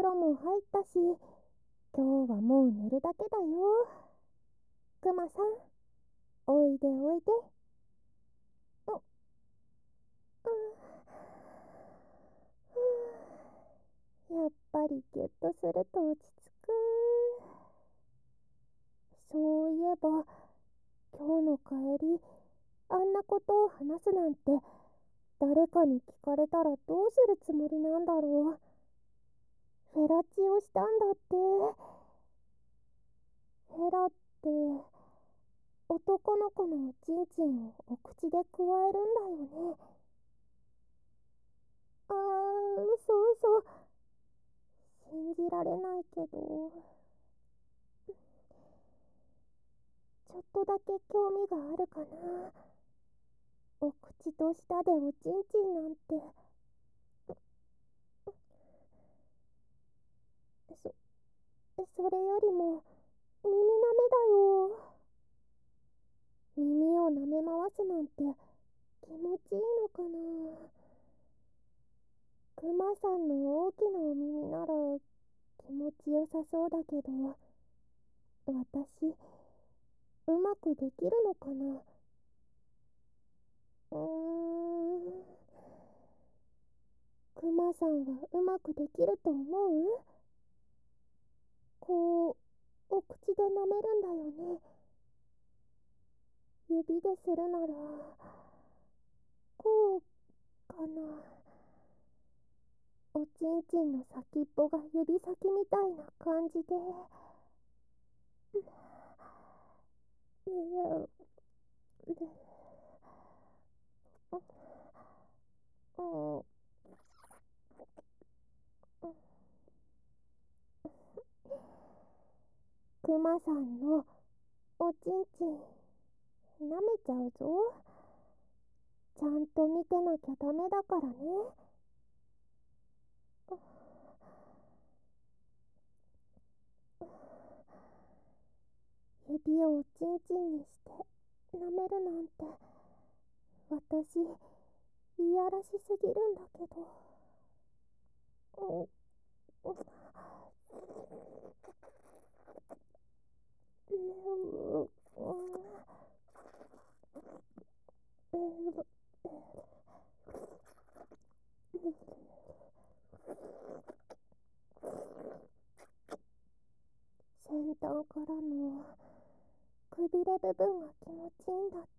呂も入ったし、今日はもう寝るだけだよ。クマさん、おいでおいで。う、う、やっぱりギュッとすると落ち着く。そういえば、今日の帰り、あんなことを話すなんて、誰かに聞かれたらどうするつもりなんだろう。フェラチオしたんだって。フェラって、男の子のおちんちんをお口でくわえるんだよね。嘘。信じられないけど。ちょっとだけ興味があるかな。お口と舌でおちんちんなんて。そ、それよりも、耳舐めだよ。耳を舐め回すなんて気持ちいいのかな。クマさんの大きなお耳なら気持ちよさそうだけど、私、うまくできるのかな。クマさんはうまくできると思う？こう、お口で舐めるんだよね。指でするなら、こうかな。おちんちんの先っぽが指先みたいな感じで。クマさんのおちんちん舐めちゃうぞ。ちゃんと見てなきゃダメだからね。指をおちんちんにして舐めるなんて、私、いやらしすぎるんだけど。先端からのくびれ部分が気持ちいいんだって。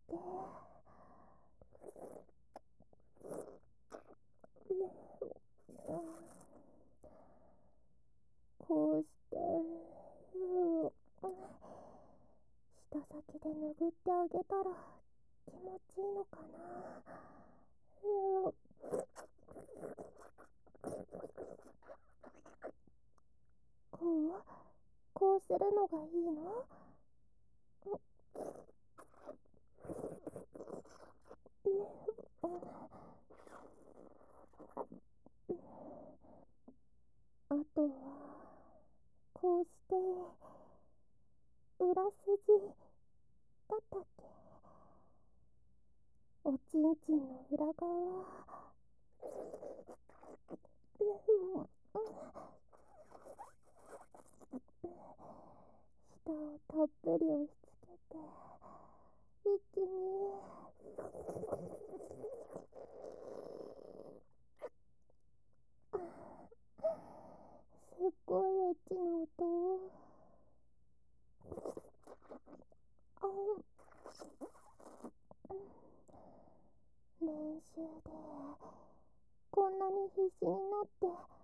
こうして、舌先で拭ってあげたら気持ちいいのかな。こうこうするのがいいの？あとは、こうして、裏筋だったっけ？おちんちんの裏側。舌をたっぷり押し付けて、一気に。すっごいエッチな音。練習でこんなに必死になって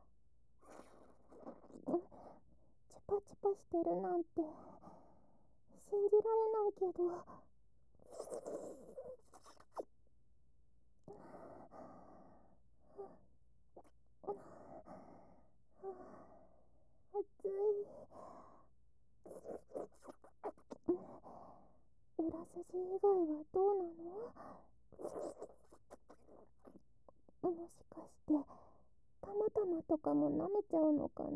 チュパチュパしてるなんて信じられないけど、熱い。裏筋以外はどうなの？もしかしてたまたまとかも舐めちゃうのかな。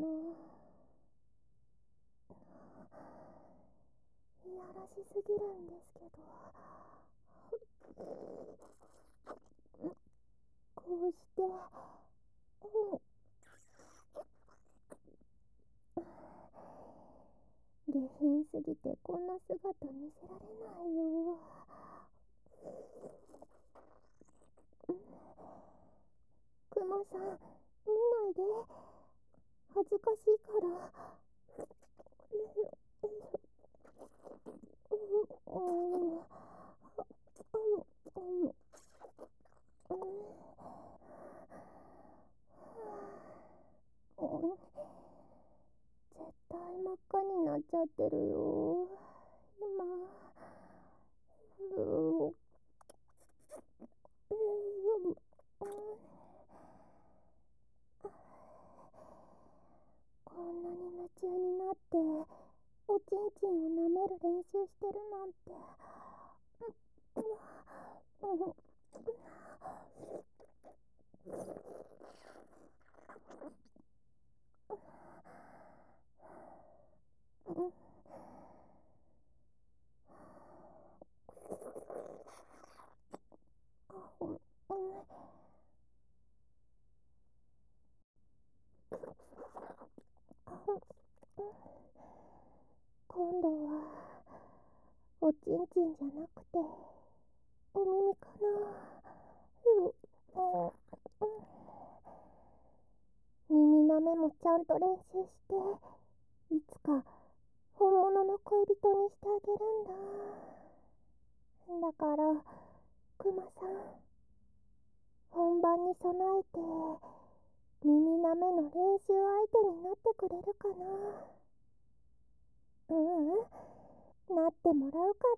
いやらしすぎるんですけど。こうして、 マさん、見ないで。恥ずかしいから。絶対真っ赤になっちゃってるよ。今。こんなに夢中になっておちんちんを舐める練習してるなんて。今度はおちんちんじゃなくてお耳かな。耳舐めもちゃんと練習していつか本物の恋人にしてあげるんだ。だからクマさん、本番に備えて耳舐めの練習相手になってくれるかな。なってもらうから。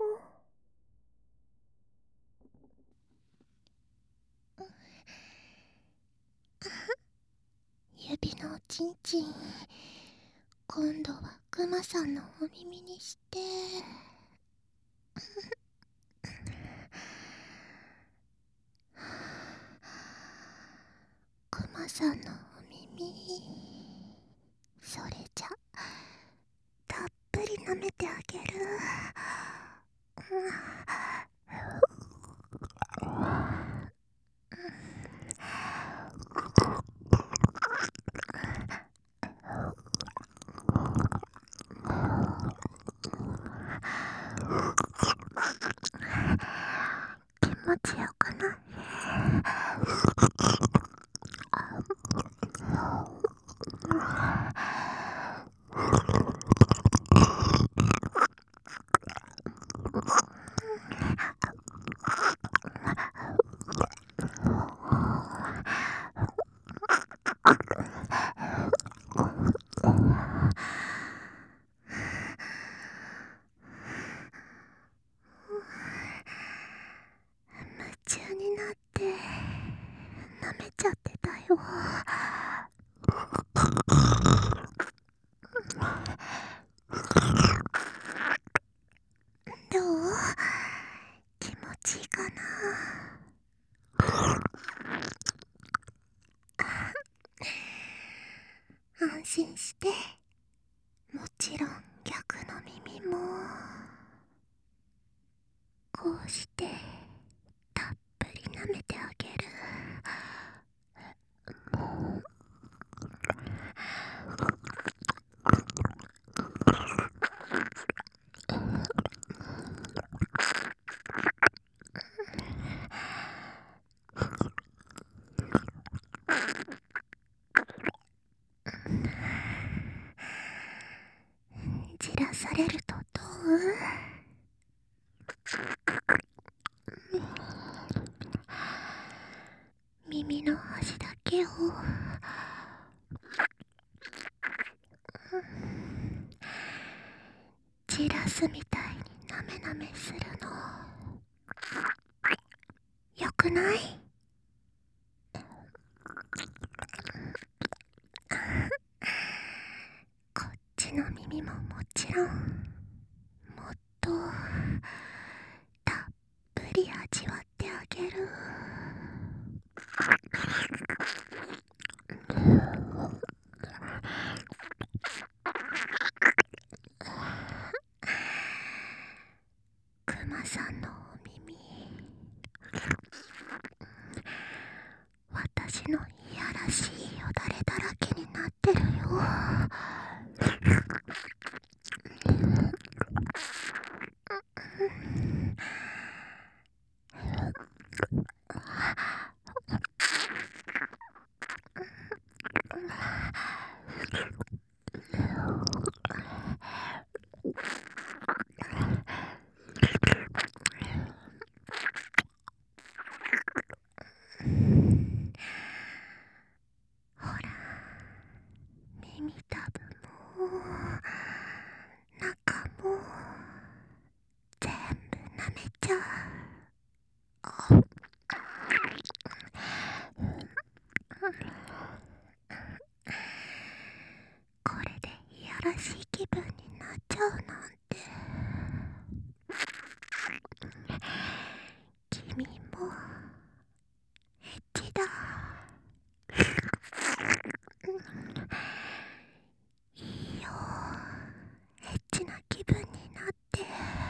指のおちんちん、今度はクマさんのお耳にして。クマさんのお耳、それじゃたっぷり舐めてあげる。気持ちよくない？夢中になって舐めちゃってたよ。どう？気持ちいいかな？安心して。もちろん逆の耳もこうしてたっぷり舐めてあげる。じらされるとどう？耳の端だけをじらすみたいになめなめするのよくない？こっちの耳ももちろんもっとたっぷり味わってあげる。クマさんのお耳、私のいやらしいよだれだらけになってるよ。 らしい気分になっちゃうなんて。君もエッチだ。いいよ、エッチな気分になって。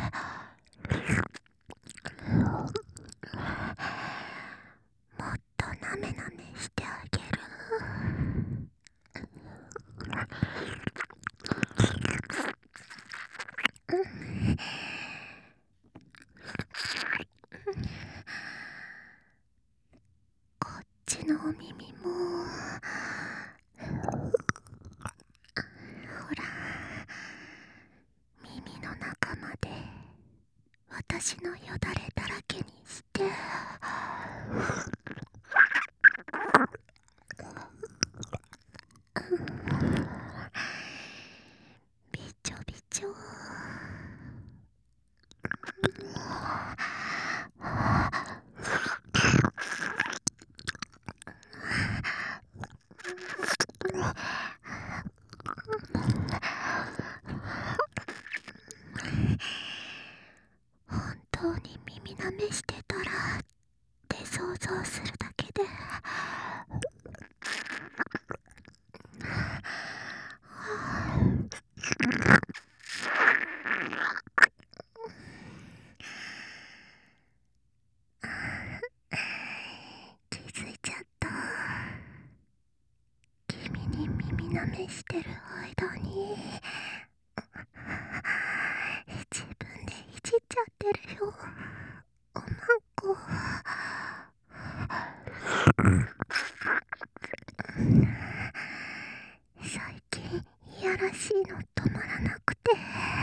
もっとなめなめしてあげる。こっちのお耳もほら、耳の中まで私のよだれだらけにして。びちょびちょ。本当に耳なめしてたらって想像するだけで気づいちゃった。君に耳なめしてる間に自分でいじっちゃってるよ、おまんこ。最近いやらしいの止まらなくて、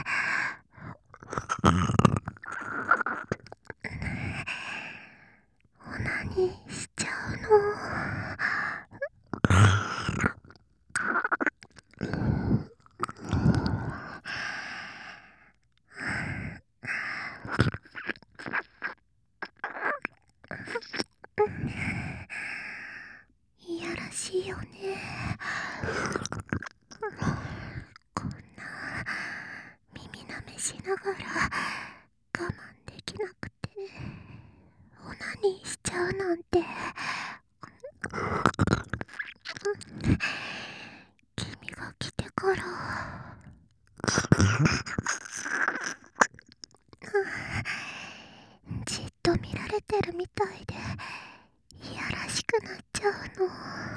オナニーしちゃうの。いやらしいよね。こんな耳なめしながら我慢できなくてオナニーしちゃうなんて。君が来てからじっと見られてるみたいでいやらしくなっちゃうの。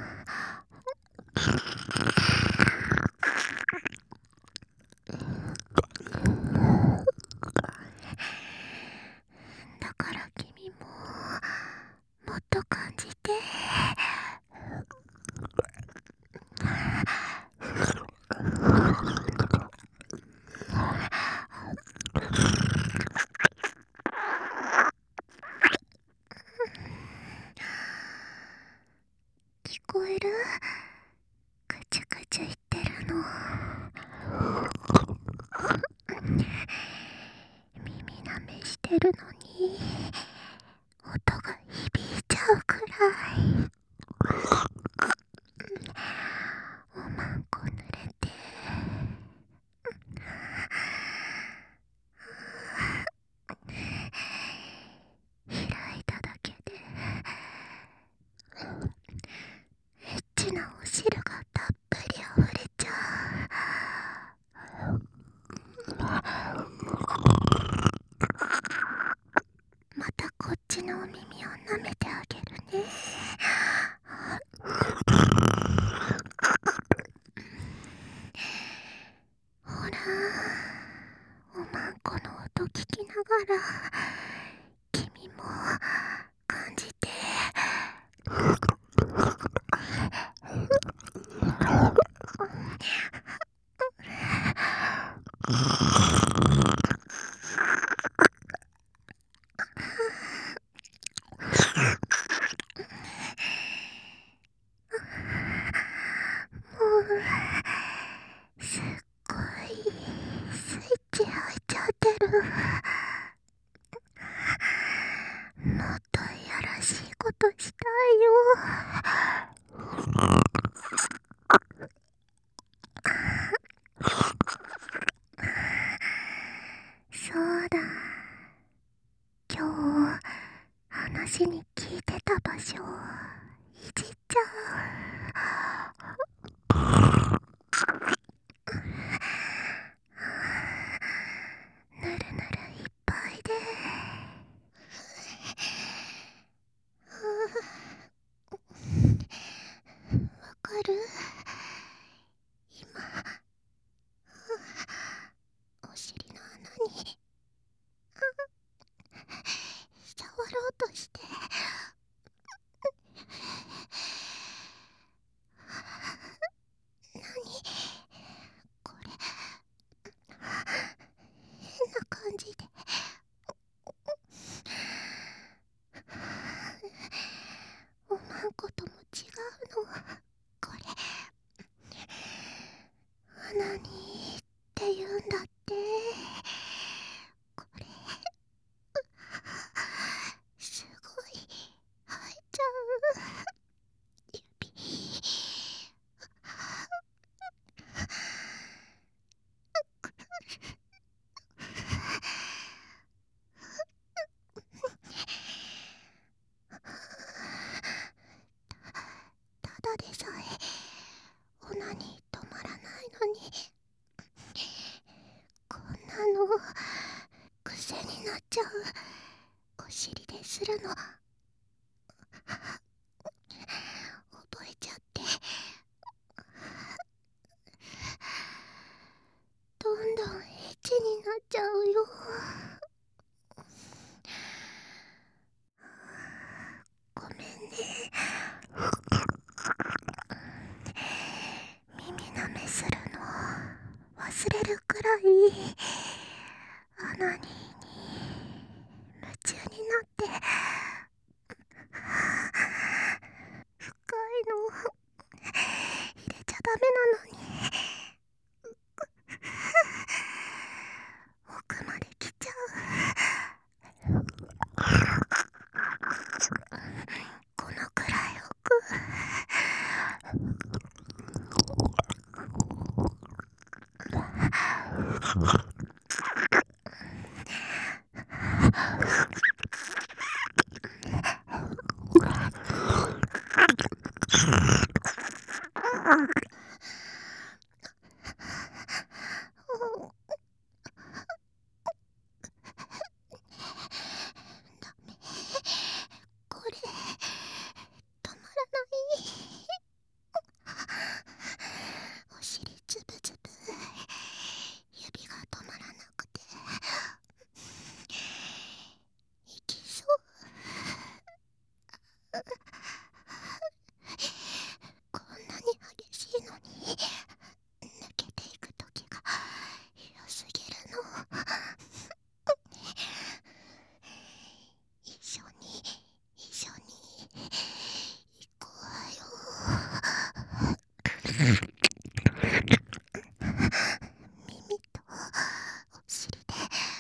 だから君ももっと感じて。聞こえる？くちゅくちゅ言ってるの。耳なめしてるのに音が響いちゃうくらい。おまんこ濡れて開いただけでエッチなお汁がたっぷり溢れちゃう。またこっちのお耳を舐めてあげるね。ほら、おまんこの音聞きながら君も感じて。すっごいスイッチ入っちゃってる。もっといやらしいことしたいよ。 んことも違うの。これ何って言うんだって。これすごい生えちゃう。指ただでさえオナニー止まらないのに、こんなの癖になっちゃう。お尻でするの覚えちゃって、どんどんエッチになっちゃうよ。ごめんね。耳舐めするの忘れるくらいアナニーに夢中になって、深いの入れちゃダメなのに奥まで来ちゃう。このくらい奥。これ止まらない。お尻つぶつぶ、指が止まらなくていきそう。こんなに激しいのに抜けていく時が良すぎるの。一緒に行こうよ。耳とお尻で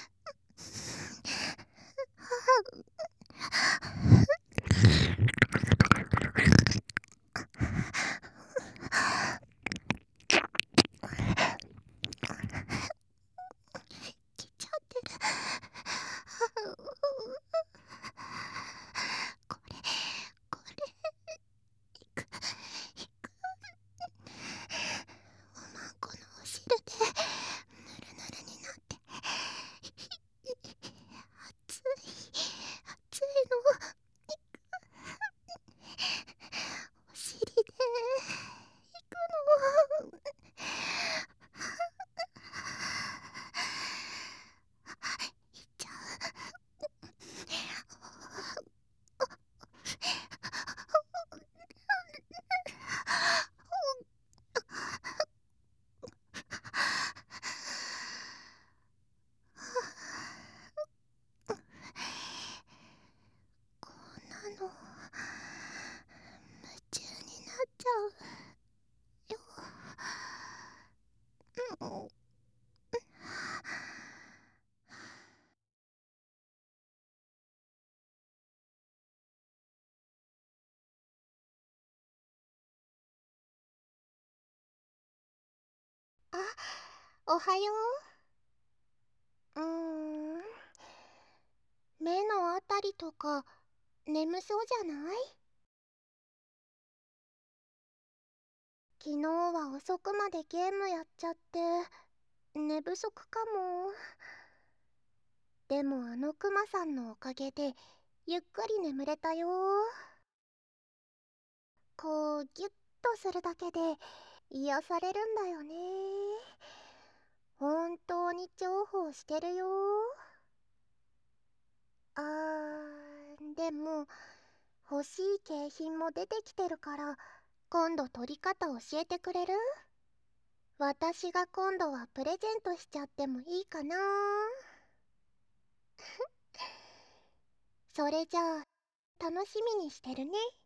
来ちゃってる。これいくおまんこのお汁でぬるぬるになって、熱い熱いの。お尻で行くの。行っちゃこんなの夢中になっちゃうよ。あ、おはよう。目のあたりとか眠そうじゃない？昨日は遅くまでゲームやっちゃって寝不足かも。でもあのクマさんのおかげでゆっくり眠れたよ。こうギュッとするだけで癒されるんだよね。本当に重宝してるよ。でも欲しい景品も出てきてるから、今度取り方教えてくれる？私が今度はプレゼントしちゃってもいいかな。それじゃあ楽しみにしてるね。